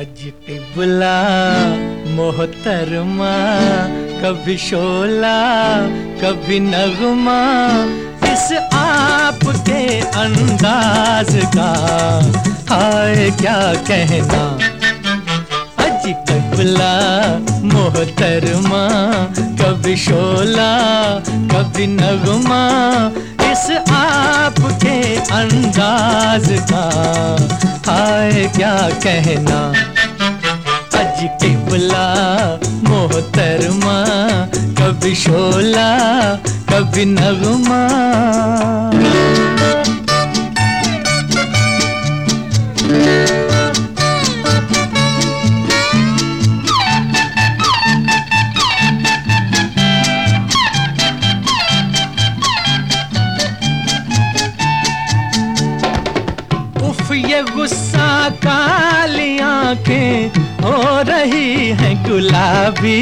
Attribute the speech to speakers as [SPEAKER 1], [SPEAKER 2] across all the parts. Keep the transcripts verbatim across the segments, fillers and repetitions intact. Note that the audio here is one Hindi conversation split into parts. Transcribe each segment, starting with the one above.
[SPEAKER 1] अज टिबला मोहतरमा, कभी शोला कभी नगमा, इस आपके अंदाज का हाय क्या कहना। अज टिबला मोहतरमा, कभी शोला कभी नगमा, इस आपके अंदाज का हाय क्या कहना। अज टिबला मोहतरमा, कभी शोला कभी नगमा। ये गुस्सा काली आंखें हो रही हैं गुलाबी,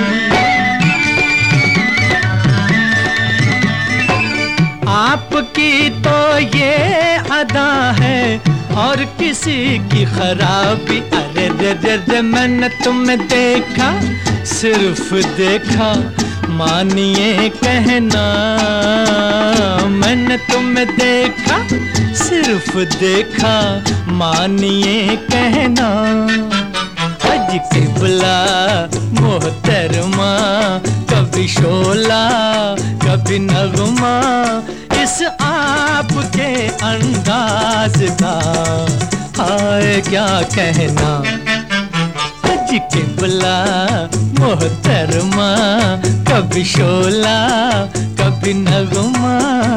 [SPEAKER 1] आपकी तो ये अदा है और किसी की खराबी। अरे रे रे रे मैंने तुम्हें देखा, सिर्फ देखा मानिए कहना। मैंने तुम्हें देखा, सिर्फ देखा मानिए कहना। अज टिबला मोहतरमा, कभी शोला कभी नगमा, इस आपके अंदाज का हाय क्या कहना। अज टिबला मोहतरमा, कभी शोला कभी नगमा।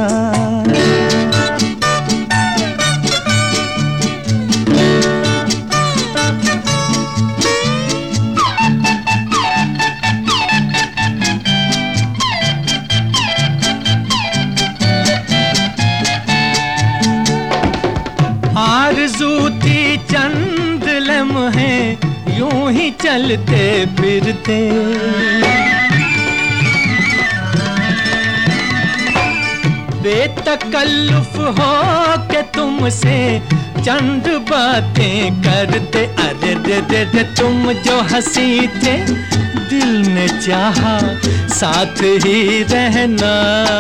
[SPEAKER 1] आरज़ू थी चंद लम्हे यूं ही चलते फिरते, बेतकल्लुफ हो के तुमसे चंद बातें करते। अरे रे रे रे तुम जो हंसी थे, दिल ने चाहा साथ ही रहना।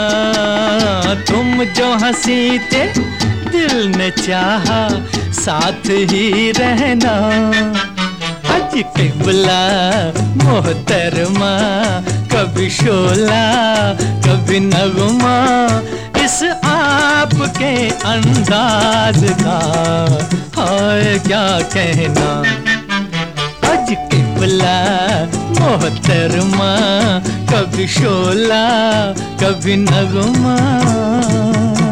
[SPEAKER 1] तुम जो हंसी थे, दिल ने चाहा साथ ही रहना। अज टिबला मोहतरमा, कभी शोला कभी नगमा, इस आपके अंदाज का हाय क्या कहना। अज टिबला मोहतरमा, कभी शोला कभी नगमा।